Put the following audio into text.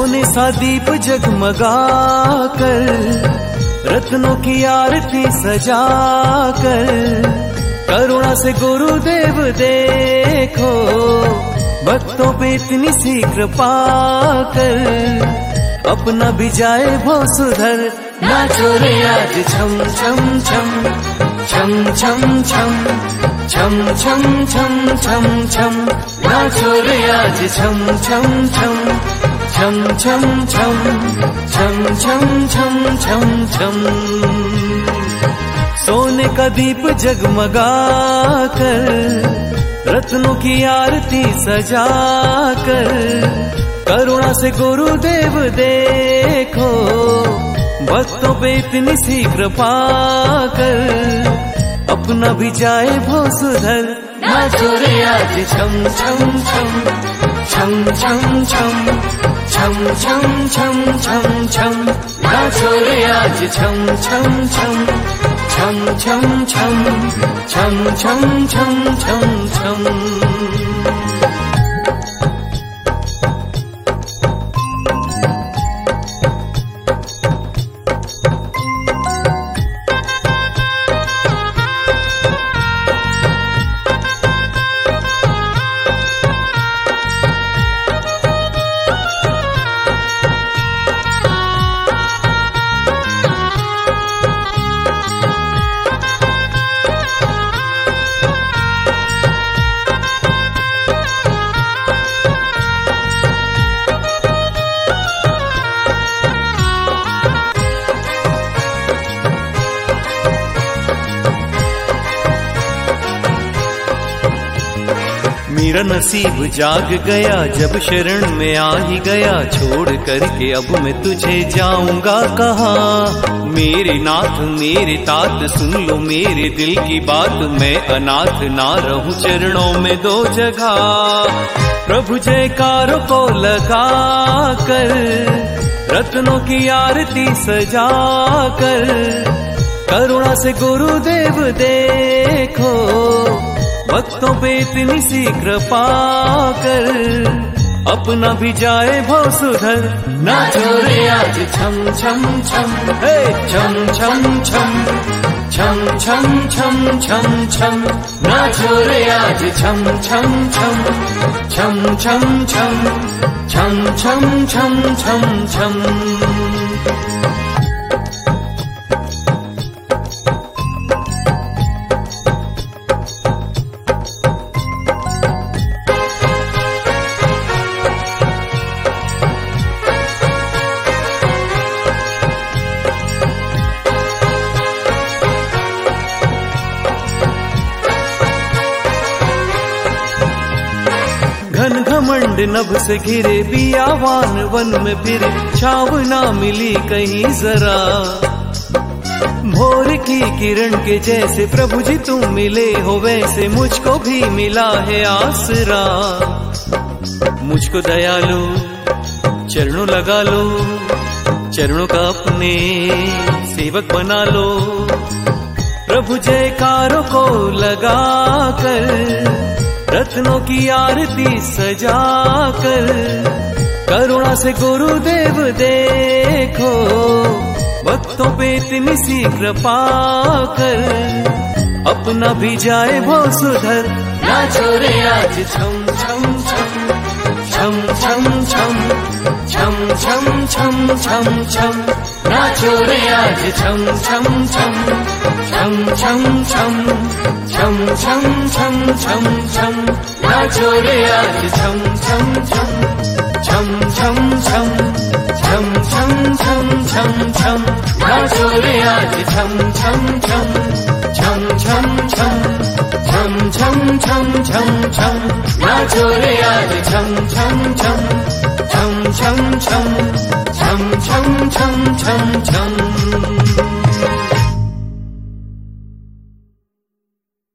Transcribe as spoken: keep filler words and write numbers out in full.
सोने सा दीप जगमगा कर, रत्नों की आरती सजा कर, करुणा से गुरुदेव देखो, भक्तों पे इतनी सी कृपा कर, अपना भी जाए वो सुधर। नाचो रे आज छम छम छम छम छम छम छम छम छम छम छम, नाचो रे आज छम छम छम छम छम छम छम छम छम छम छम। सोने का दीप जगमगा कर, रत्नों की आरती सजा कर, करुणा से गुरुदेव देखो, भक्तों पे इतनी सी कृपा कर, अपना भी जाए वो सुधर। नाचो रे आज छम छम छम छम छम छम छम छम छम छम छम, नाचो रे आज छम छम छम छम छम छम छम छम छम छम छम। मेरा नसीब जाग गया जब शरण में आ ही गया, छोड़ करके अब मैं तुझे जाऊंगा कहाँ। मेरे नाथ मेरे तात सुन लो मेरे दिल की बात, मैं अनाथ ना रहूं चरणों में दो जगह। प्रभु जयकारों को लगा कर, रत्नों की आरती सजा कर, करुणा से गुरुदेव देखो, भक्तों पे इतनी सी कृपा कर, अपना भी जाए वो सुधर। नाचो रे आज छम छम छम हे छम छम छम छम छम छम छम छम, नाचो रे आज छम छम छम छम छम छम छम छम छम छम छम। घन घमंड नभ से घिरे बियावान वन में फिरे, छाव ना मिली कहीं जरा। भोर की किरण के जैसे प्रभु जी तुम मिले हो, वैसे मुझको भी मिला है आसरा। मुझको दयालु चरणों लगा लो, चरणों का अपने सेवक बना लो। प्रभु जयकारों को लगा कर, रत्नों की आरती सजा कर, करुणा से गुरुदेव देखो, भक्तों पे इतनी सी कृपा कर, अपना भी जाए वो सुधर। नाचो रे आज छम छम छम छम छम छम छम छम छम छम छम, नाचो रे आज छम छम छम छम छम छम छम छम छम छम छम, नाचो रे आज छम छम छम छम छम छम छम छम छम छम छम, नाचो रे आज छम छम छम छम छम छम छम छम छम छम छम, नाचो रे आज छम छम छम छम छम छम छम छम छम छम छम।